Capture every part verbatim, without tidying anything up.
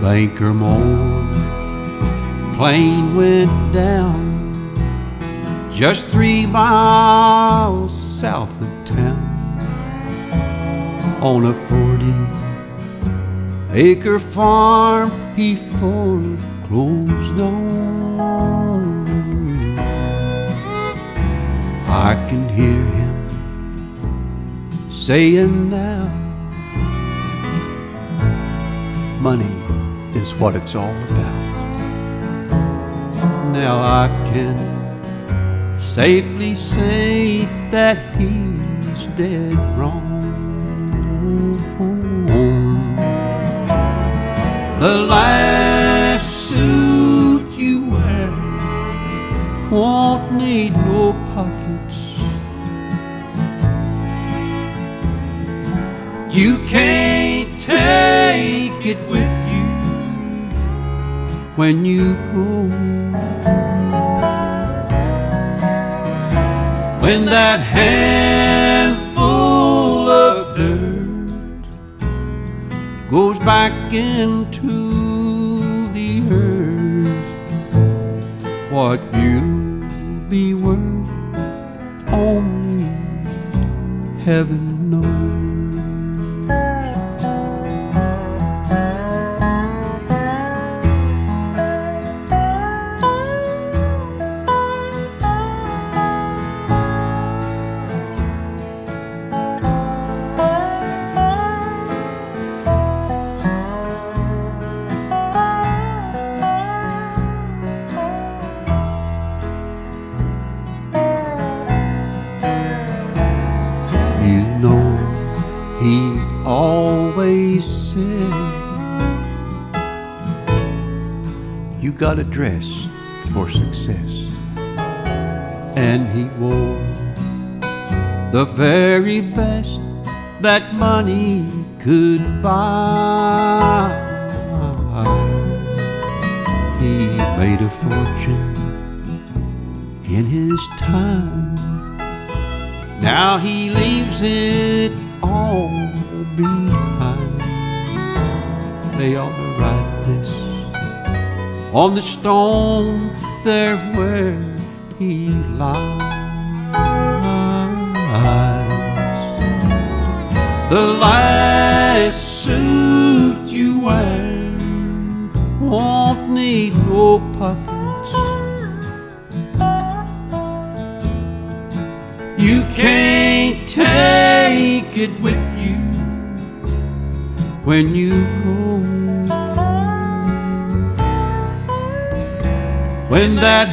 anchor moors, plane went down just three miles south of town. On a forty acre farm he foreclosed on. I can hear him saying now, money is what it's all about. Now I can safely say that he's dead wrong. The last suit you wear won't need no pockets. You can't take it with you when you go. When that handful of dirt goes back into the earth, what you'll be worth only heaven knows. You got a dress for success, and he wore the very best that money could buy. He made a fortune in his time. Now he leaves it all behind. They ought to write this on the stone there where he lies. The last suit you wear won't need no pockets. You can't take it with you when you go. When that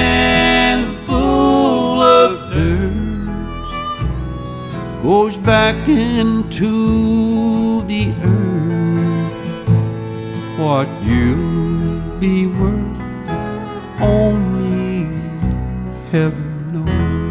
handful of dirt goes back into the earth, what you'll be worth only heaven knows.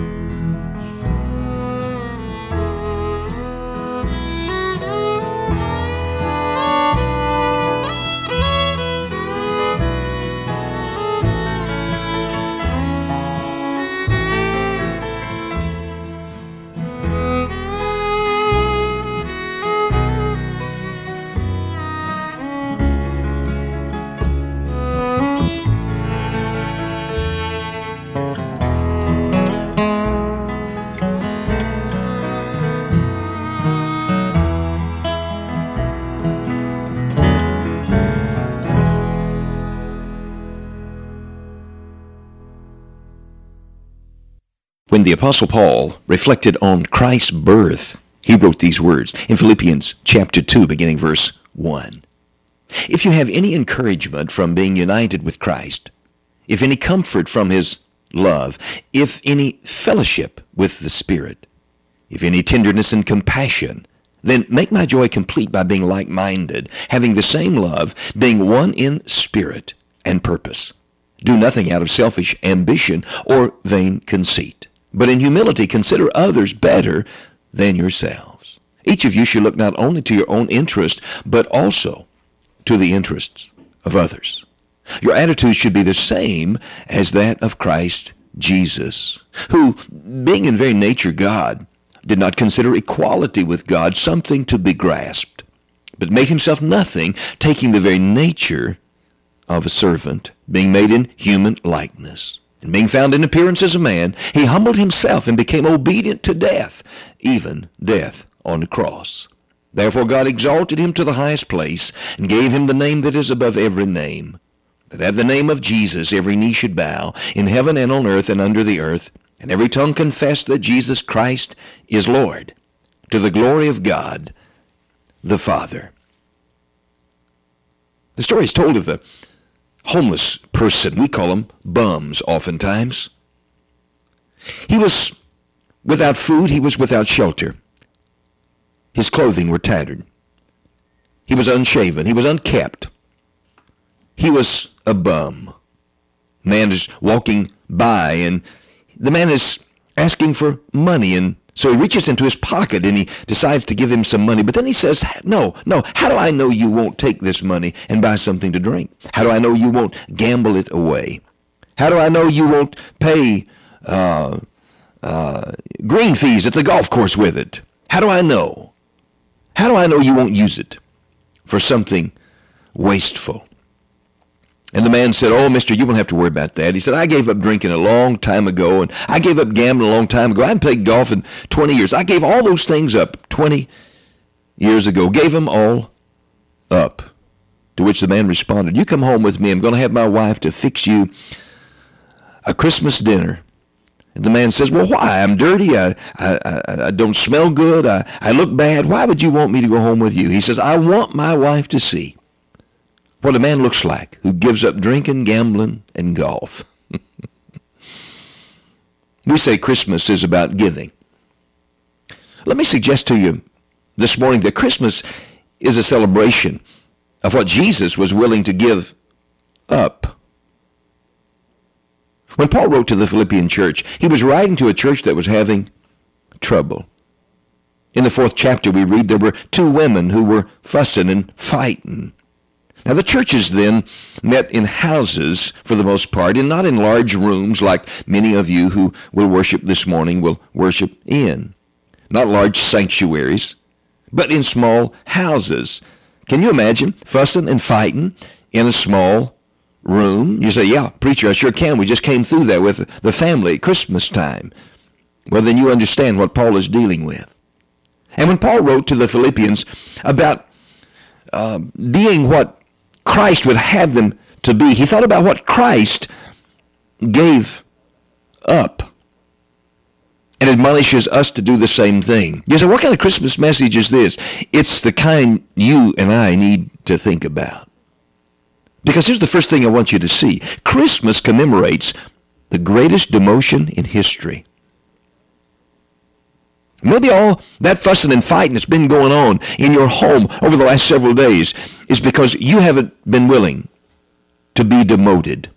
When the Apostle Paul reflected on Christ's birth, he wrote these words in Philippians chapter two, beginning verse one. If you have any encouragement from being united with Christ, if any comfort from his love, if any fellowship with the Spirit, if any tenderness and compassion, then make my joy complete by being like-minded, having the same love, being one in spirit and purpose. Do nothing out of selfish ambition or vain conceit, but in humility consider others better than yourselves. Each of you should look not only to your own interest, but also to the interests of others. Your attitude should be the same as that of Christ Jesus, who, being in very nature God, did not consider equality with God something to be grasped, but made himself nothing, taking the very nature of a servant, being made in human likeness. And being found in appearance as a man, he humbled himself and became obedient to death, even death on the cross. Therefore God exalted him to the highest place, and gave him the name that is above every name, that at the name of Jesus every knee should bow, in heaven and on earth and under the earth, and every tongue confess that Jesus Christ is Lord, to the glory of God the Father. The story is told of the homeless person. We call them bums oftentimes. He was without food. He was without shelter. His clothing were tattered. He was unshaven. He was unkempt. He was a bum. Man is walking by, and the man is asking for money, and so he reaches into his pocket and he decides to give him some money. But then he says, no, no, how do I know you won't take this money and buy something to drink? How do I know you won't gamble it away? How do I know you won't pay uh, uh, green fees at the golf course with it? How do I know? How do I know you won't use it for something wasteful? And the man said, oh, mister, you won't have to worry about that. He said, I gave up drinking a long time ago, and I gave up gambling a long time ago. I haven't played golf in twenty years. I gave all those things up twenty years ago. Gave them all up. To which the man responded, you come home with me. I'm going to have my wife to fix you a Christmas dinner. And the man says, well, why? I'm dirty. I, I, I, I don't smell good. I, I look bad. Why would you want me to go home with you? He says, I want my wife to see what a man looks like who gives up drinking, gambling, and golf. We say Christmas is about giving. Let me suggest to you this morning that Christmas is a celebration of what Jesus was willing to give up. When Paul wrote to the Philippian church, he was writing to a church that was having trouble. In the fourth chapter, we read there were two women who were fussing and fighting. Now, the churches then met in houses for the most part, and not in large rooms like many of you who will worship this morning will worship in. Not large sanctuaries, but in small houses. Can you imagine fussing and fighting in a small room? You say, yeah, preacher, I sure can. We just came through that with the family at Christmas time. Well, then you understand what Paul is dealing with. And when Paul wrote to the Philippians about uh, being what Christ would have them to be, he thought about what Christ gave up and admonishes us to do the same thing. You say, what kind of Christmas message is this? It's the kind you and I need to think about. Because here's the first thing I want you to see. Christmas commemorates the greatest demotion in history. Maybe all that fussing and fighting that's been going on in your home over the last several days is because you haven't been willing to be demoted.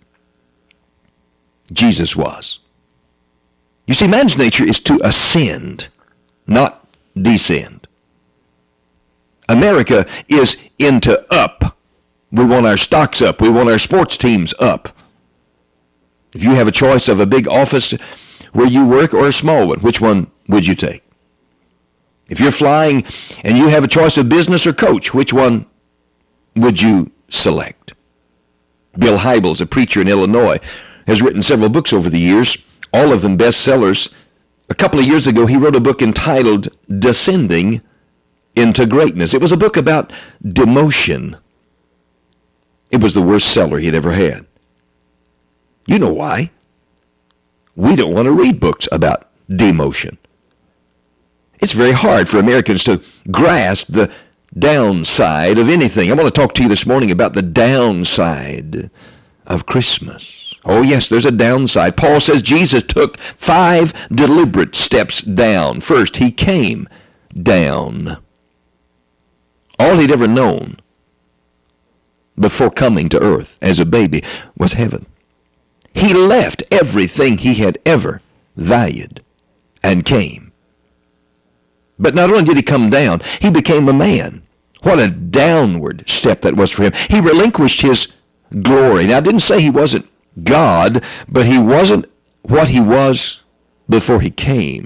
Jesus was. You see, man's nature is to ascend, not descend. America is into up. We want our stocks up. We want our sports teams up. If you have a choice of a big office where you work or a small one, which one would you take? If you're flying and you have a choice of business or coach, which one would you select? Bill Hybels, a preacher in Illinois, has written several books over the years, all of them bestsellers. A couple of years ago, he wrote a book entitled Descending into Greatness. It was a book about demotion. It was the worst seller he'd ever had. You know why? We don't want to read books about demotion. It's very hard for Americans to grasp the downside of anything. I want to talk to you this morning about the downside of Christmas. Oh, yes, there's a downside. Paul says Jesus took five deliberate steps down. First, he came down. All he'd ever known before coming to earth as a baby was heaven. He left everything he had ever valued and came. But not only did he come down, he became a man. What a downward step that was for him. He relinquished his glory. Now, I didn't say he wasn't God, but he wasn't what he was before he came.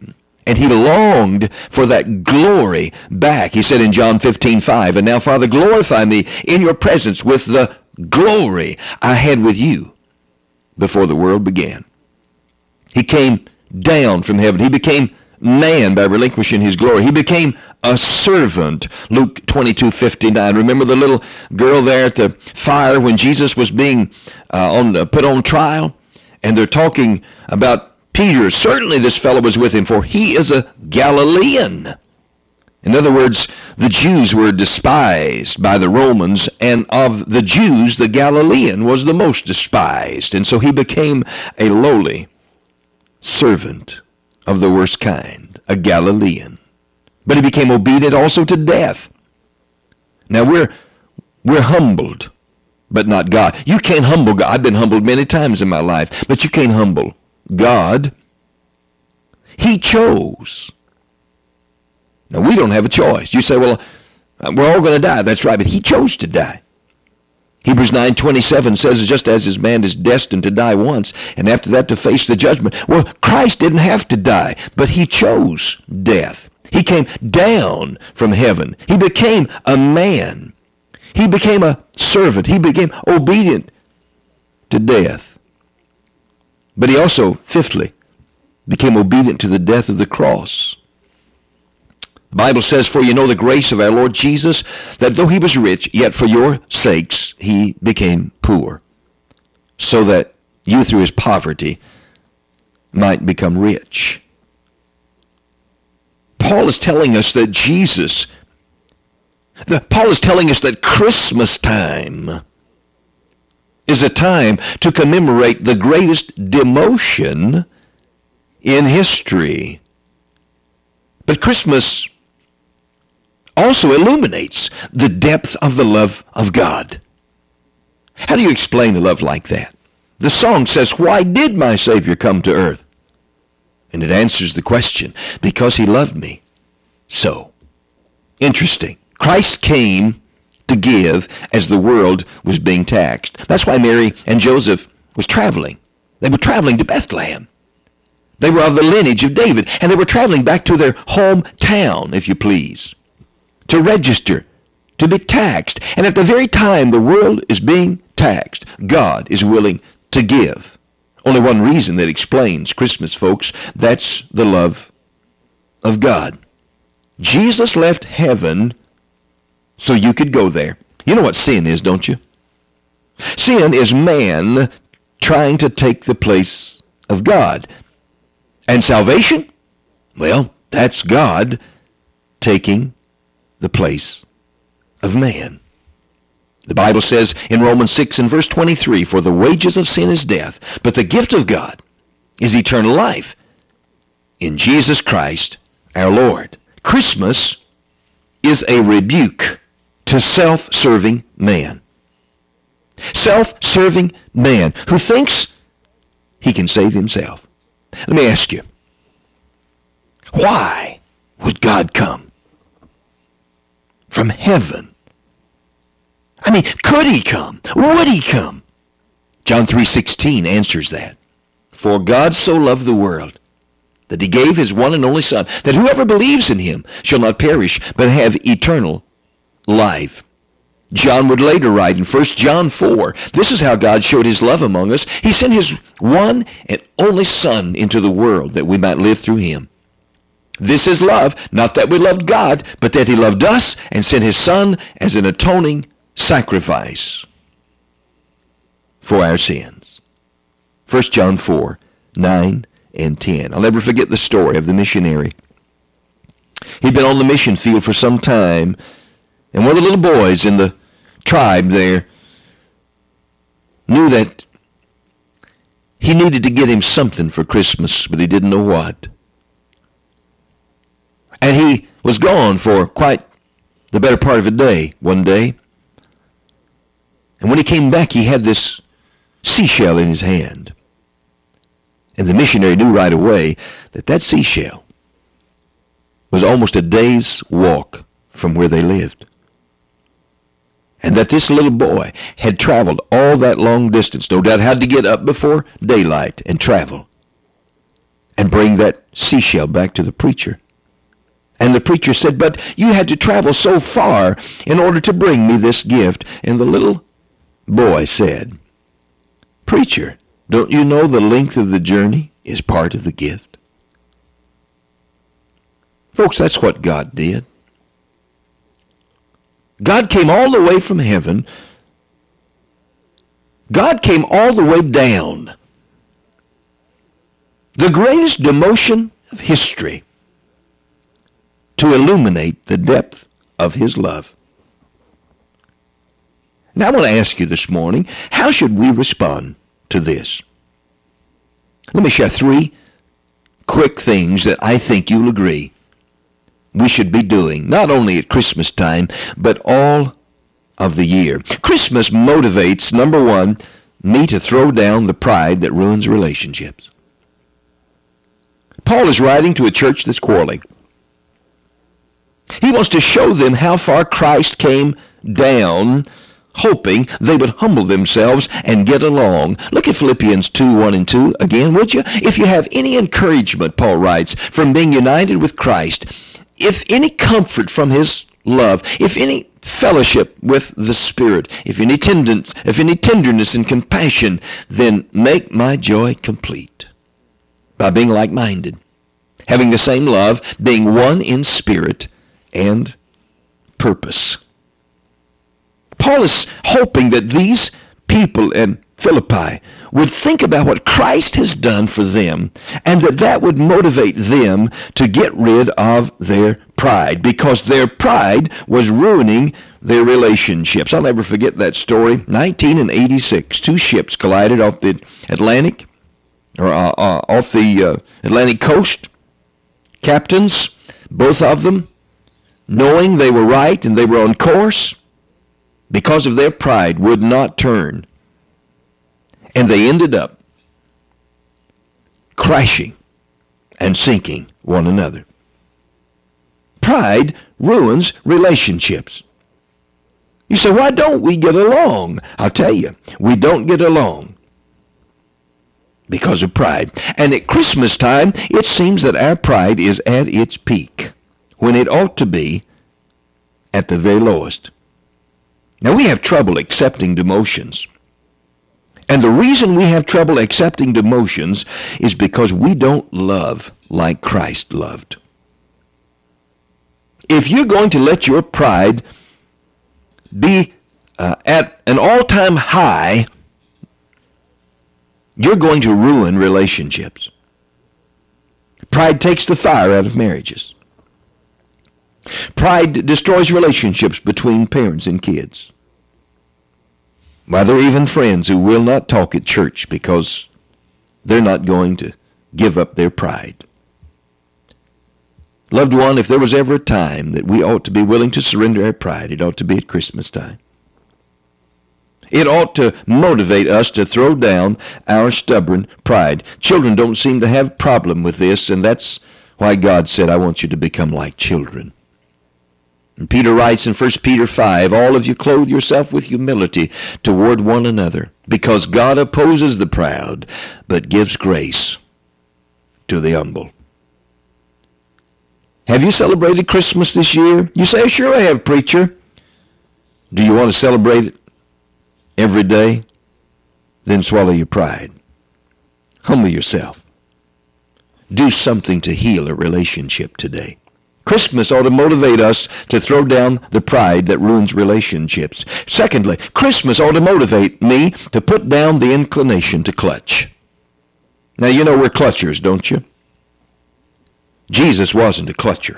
And he longed for that glory back. He said in John fifteen five, and now, Father, glorify me in your presence with the glory I had with you before the world began. He came down from heaven. He became man by relinquishing his glory. He became a servant. Luke twenty-two fifty-nine. Remember the little girl there at the fire when Jesus was being uh, on the, put on trial? And they're talking about Peter. Certainly this fellow was with him, for he is a Galilean. In other words, the Jews were despised by the Romans, and of the Jews, the Galilean was the most despised. And so he became a lowly servant of the worst kind, a Galilean. But he became obedient also to death. Now we're we're humbled, but not God. You can't humble God. I've been humbled many times in my life, but you can't humble God. He chose. Now we don't have a choice. You say, well, we're all going to die. That's right, but he chose to die. Hebrews nine twenty-seven says, just as his man is destined to die once, and after that to face the judgment. Well, Christ didn't have to die, but he chose death. He came down from heaven. He became a man. He became a servant. He became obedient to death. But he also, fifthly, became obedient to the death of the cross. The Bible says, for you know the grace of our Lord Jesus, that though he was rich, yet for your sakes he became poor, so that you through his poverty might become rich. Paul is telling us that Jesus, the, Paul is telling us that Christmas time is a time to commemorate the greatest demotion in history. But Christmas also illuminates the depth of the love of God. How do you explain a love like that? The song says, why did my Savior come to earth? And it answers the question, because he loved me so. Interesting. Christ came to give as the world was being taxed. That's why Mary and Joseph was traveling. They were traveling to Bethlehem. They were of the lineage of David, and they were traveling back to their hometown, if you please, to register, to be taxed. And at the very time the world is being taxed, God is willing to give. Only one reason that explains Christmas, folks. That's the love of God. Jesus left heaven so you could go there. You know what sin is, don't you? Sin is man trying to take the place of God. And salvation? Well, that's God taking the place of man. The Bible says in Romans six and verse twenty-three, for the wages of sin is death, but the gift of God is eternal life in Jesus Christ our Lord. Christmas is a rebuke to self-serving man. Self-serving man who thinks he can save himself. Let me ask you, why would God come from heaven? I mean, could he come? Would he come? John three sixteen answers that. For God so loved the world that he gave his one and only Son, that whoever believes in him shall not perish, but have eternal life. John would later write in First John four, this is how God showed his love among us. He sent his one and only Son into the world that we might live through him. This is love, not that we loved God, but that he loved us and sent his Son as an atoning sacrifice for our sins. First John four, nine and ten. I'll never forget the story of the missionary. He'd been on the mission field for some time, and one of the little boys in the tribe there knew that he needed to get him something for Christmas, but he didn't know what. And he was gone for quite the better part of a day one day. And when he came back, he had this seashell in his hand. And the missionary knew right away that that seashell was almost a day's walk from where they lived. And that this little boy had traveled all that long distance, no doubt had to get up before daylight and travel. and bring that seashell back to the preacher. And the preacher said, but you had to travel so far in order to bring me this gift. And the little boy said, preacher, don't you know the length of the journey is part of the gift? Folks, that's what God did. God came all the way from heaven. God came all the way down. The greatest demotion of history to illuminate the depth of his love. Now I want to ask you this morning, how should we respond to this? Let me share three quick things that I think you'll agree we should be doing, not only at Christmas time, but all of the year. Christmas motivates, number one, me to throw down the pride that ruins relationships. Paul is writing to a church that's quarreling. He wants to show them how far Christ came down, hoping they would humble themselves and get along. Look at Philippians two, one and two again, would you? If you have any encouragement, Paul writes, from being united with Christ, if any comfort from his love, if any fellowship with the Spirit, if any tenderness, if any tenderness and compassion, then make my joy complete by being like-minded, having the same love, being one in spirit and purpose. Paul is hoping that these people in Philippi would think about what Christ has done for them, and that that would motivate them to get rid of their pride, because their pride was ruining their relationships. I'll never forget that story. nineteen eighty-six, two ships collided off the Atlantic, or uh, uh, off the uh, Atlantic coast. Captains, both of them, knowing they were right and they were on course, because of their pride, would not turn. And they ended up crashing and sinking one another. Pride ruins relationships. You say, why don't we get along? I'll tell you, we don't get along because of pride. And at Christmas time, it seems that our pride is at its peak, when it ought to be at the very lowest. Now, we have trouble accepting demotions. And the reason we have trouble accepting demotions is because we don't love like Christ loved. If you're going to let your pride be uh, at an all-time high, you're going to ruin relationships. Pride takes the fire out of marriages. Pride destroys relationships between parents and kids. Why, there are even friends who will not talk at church because they're not going to give up their pride. Loved one, if there was ever a time that we ought to be willing to surrender our pride, it ought to be at Christmas time. It ought to motivate us to throw down our stubborn pride. Children don't seem to have a problem with this, and that's why God said, I want you to become like children. And Peter writes in First Peter five, all of you clothe yourself with humility toward one another, because God opposes the proud, but gives grace to the humble. Have you celebrated Christmas this year? You say, sure I have, preacher. Do you want to celebrate it every day? Then swallow your pride. Humble yourself. Do something to heal a relationship today. Christmas ought to motivate us to throw down the pride that ruins relationships. Secondly, Christmas ought to motivate me to put down the inclination to clutch. Now, you know we're clutchers, don't you? Jesus wasn't a clutcher.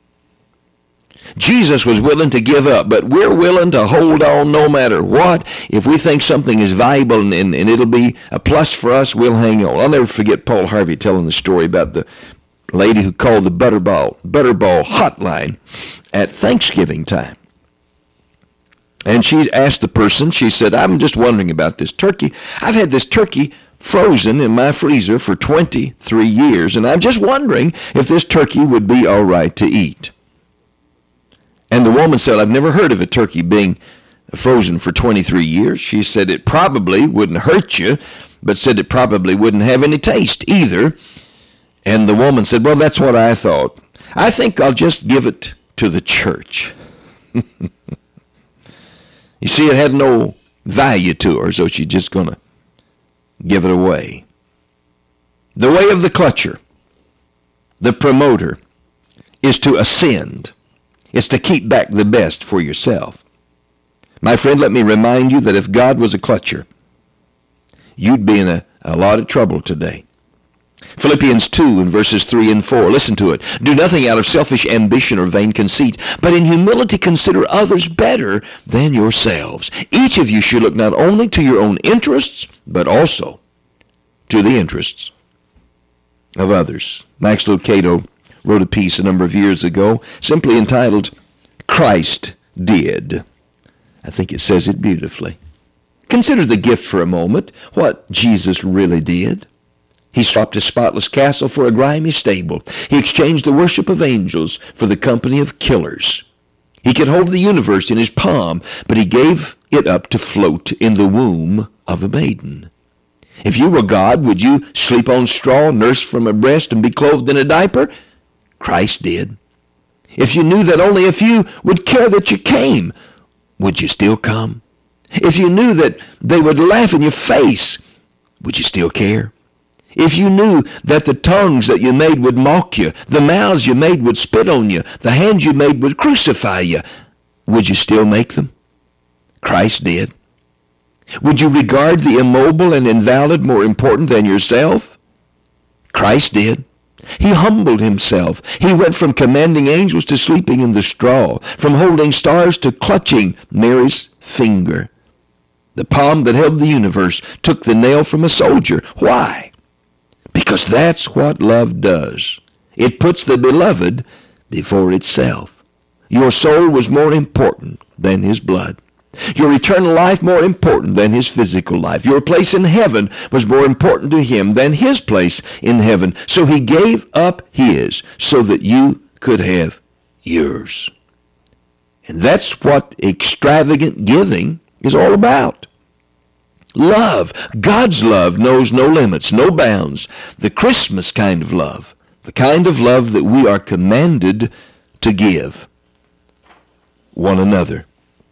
Jesus was willing to give up, but we're willing to hold on no matter what. If we think something is valuable and, and, and it'll be a plus for us, we'll hang on. I'll never forget Paul Harvey telling the story about the lady who called the Butterball, Butterball hotline at Thanksgiving time. And she asked the person, she said, I'm just wondering about this turkey. I've had this turkey frozen in my freezer for twenty-three years, and I'm just wondering if this turkey would be all right to eat. And the woman said, I've never heard of a turkey being frozen for twenty-three years. She said it probably wouldn't hurt you, but said it probably wouldn't have any taste either. And the woman said, well, that's what I thought. I think I'll just give it to the church. You see, it had no value to her, so she's just going to give it away. The way of the clutcher, the promoter, is to ascend. It's to keep back the best for yourself. My friend, let me remind you that if God was a clutcher, you'd be in a, a lot of trouble today. Philippians two and verses three and four. Listen to it. Do nothing out of selfish ambition or vain conceit, but in humility consider others better than yourselves. Each of you should look not only to your own interests, but also to the interests of others. Max Lucado wrote a piece a number of years ago simply entitled, Christ Did. I think it says it beautifully. Consider the gift for a moment, what Jesus really did. He swapped a spotless castle for a grimy stable. He exchanged the worship of angels for the company of killers. He could hold the universe in his palm, but he gave it up to float in the womb of a maiden. If you were God, would you sleep on straw, nurse from a breast, and be clothed in a diaper? Christ did. If you knew that only a few would care that you came, would you still come? If you knew that they would laugh in your face, would you still care? If you knew that the tongues that you made would mock you, the mouths you made would spit on you, the hands you made would crucify you, would you still make them? Christ did. Would you regard the immobile and invalid more important than yourself? Christ did. He humbled himself. He went from commanding angels to sleeping in the straw, from holding stars to clutching Mary's finger. The palm that held the universe took the nail from a soldier. Why? Because that's what love does. It puts the beloved before itself. Your soul was more important than his blood. Your eternal life more important than his physical life. Your place in heaven was more important to him than his place in heaven. So he gave up his so that you could have yours. And that's what extravagant giving is all about. Love, God's love knows no limits, no bounds. The Christmas kind of love, the kind of love that we are commanded to give one another.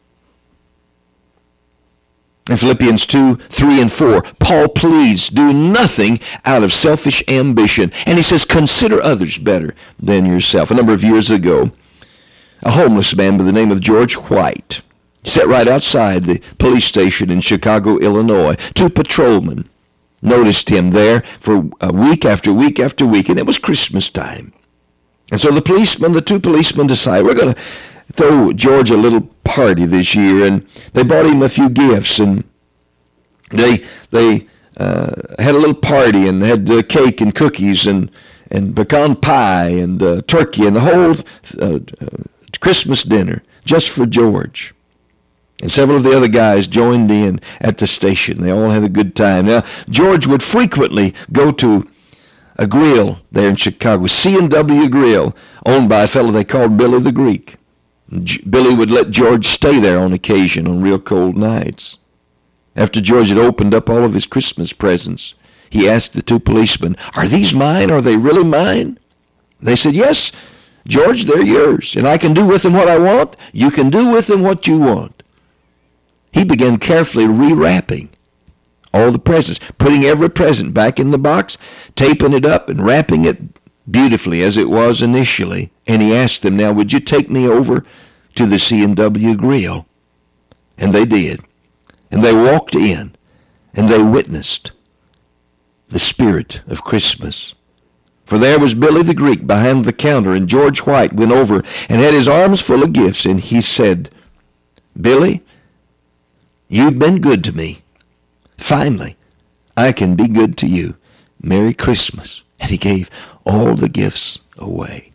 In Philippians two, three, and four, Paul pleads, do nothing out of selfish ambition. And he says, consider others better than yourself. A number of years ago, a homeless man by the name of George White sat right outside the police station in Chicago, Illinois. Two patrolmen noticed him there for a week after week after week, and it was Christmas time. And so the policemen, the two policemen decided, we're going to throw George a little party this year, and they bought him a few gifts, and they they uh, had a little party and had uh, cake and cookies and, and pecan pie and uh, turkey and the whole uh, uh, Christmas dinner just for George. And several of the other guys joined in at the station. They all had a good time. Now, George would frequently go to a grill there in Chicago, C and W Grill, owned by a fellow they called Billy the Greek. G- Billy would let George stay there on occasion on real cold nights. After George had opened up all of his Christmas presents, he asked the two policemen, are these mine? Are they really mine? They said, yes, George, they're yours, and I can do with them what I want. You can do with them what you want. He began carefully rewrapping all the presents, putting every present back in the box, taping it up and wrapping it beautifully as it was initially. And he asked them, now, would you take me over to the C and W Grill? And they did. And they walked in, and they witnessed the spirit of Christmas. For there was Billy the Greek behind the counter, and George White went over and had his arms full of gifts, and he said, Billy, you've been good to me. Finally, I can be good to you. Merry Christmas. And he gave all the gifts away.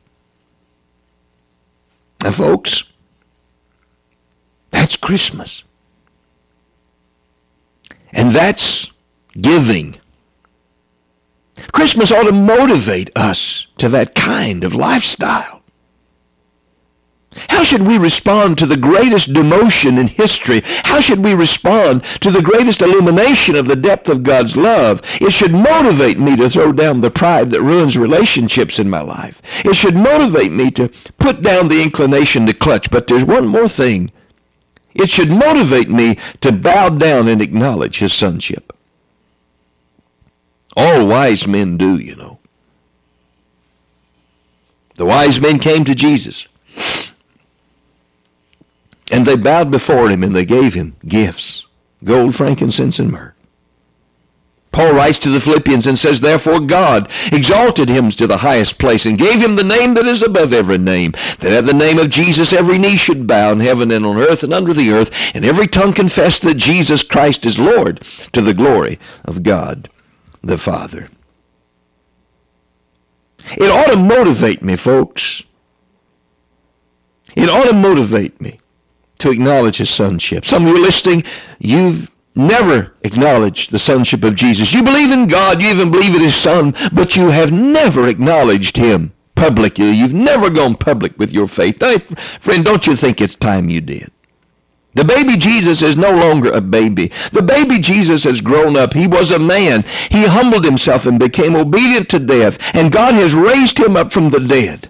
Now, folks, that's Christmas. And that's giving. Christmas ought to motivate us to that kind of lifestyle. How should we respond to the greatest demotion in history? How should we respond to the greatest illumination of the depth of God's love? It should motivate me to throw down the pride that ruins relationships in my life. It should motivate me to put down the inclination to clutch. But there's one more thing. It should motivate me to bow down and acknowledge his sonship. All wise men do, you know. The wise men came to Jesus, and they bowed before him, and they gave him gifts, gold, frankincense, and myrrh. Paul writes to the Philippians and says, therefore God exalted him to the highest place and gave him the name that is above every name, that at the name of Jesus every knee should bow in heaven and on earth and under the earth, and every tongue confess that Jesus Christ is Lord, to the glory of God the Father. It ought to motivate me, folks. It ought to motivate me to acknowledge his sonship. Some of you listening, you've never acknowledged the sonship of Jesus. You believe in God, you even believe in his son, but you have never acknowledged him publicly. You've never gone public with your faith. Hey, friend, don't you think it's time you did? The baby Jesus is no longer a baby. The baby Jesus has grown up. He was a man. He humbled himself and became obedient to death, and God has raised him up from the dead.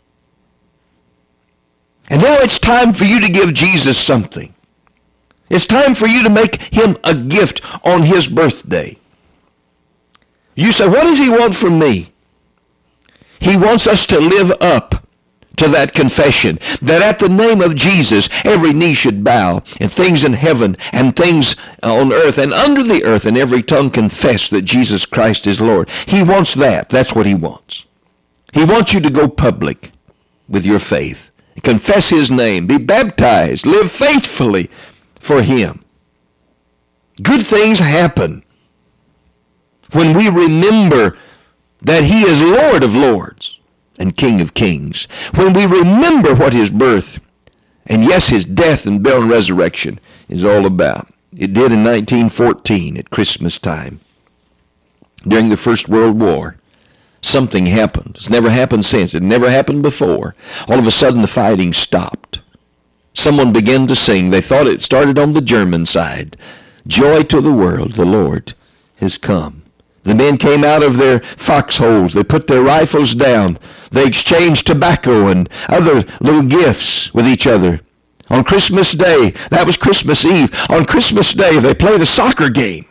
And now it's time for you to give Jesus something. It's time for you to make him a gift on his birthday. You say, what does he want from me? He wants us to live up to that confession, that at the name of Jesus, every knee should bow, and things in heaven, and things on earth, and under the earth, and every tongue confess that Jesus Christ is Lord. He wants that. That's what he wants. He wants you to go public with your faith. Confess his name. Be baptized. Live faithfully for him. Good things happen when we remember that he is Lord of lords and King of kings. When we remember what his birth and, yes, his death and burial and resurrection is all about. It did in nineteen fourteen at Christmas time. During the First World War, something happened. It's never happened since. It never happened before. All of a sudden, the fighting stopped. Someone began to sing. They thought it started on the German side. Joy to the world, the Lord has come. The men came out of their foxholes. They put their rifles down. They exchanged tobacco and other little gifts with each other. On Christmas Day, that was Christmas Eve, on Christmas Day they played a soccer game.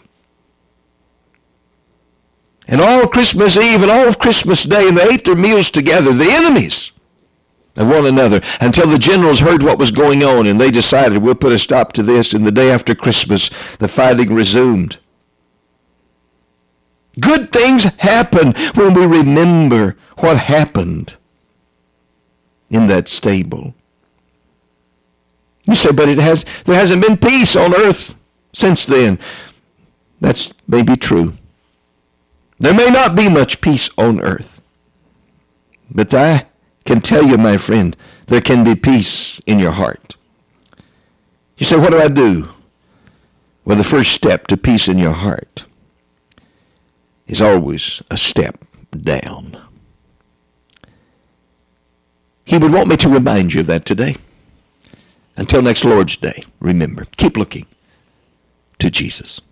And all Christmas Eve and all of Christmas Day, and they ate their meals together, the enemies of one another, until the generals heard what was going on, and they decided, we'll put a stop to this. And the day after Christmas, the fighting resumed. Good things happen when we remember what happened in that stable. You say, but it has there hasn't been peace on earth since then. That's maybe true. There may not be much peace on earth. But I can tell you, my friend, there can be peace in your heart. You say, what do I do? Well, the first step to peace in your heart is always a step down. He would want me to remind you of that today. Until next Lord's Day, remember, keep looking to Jesus.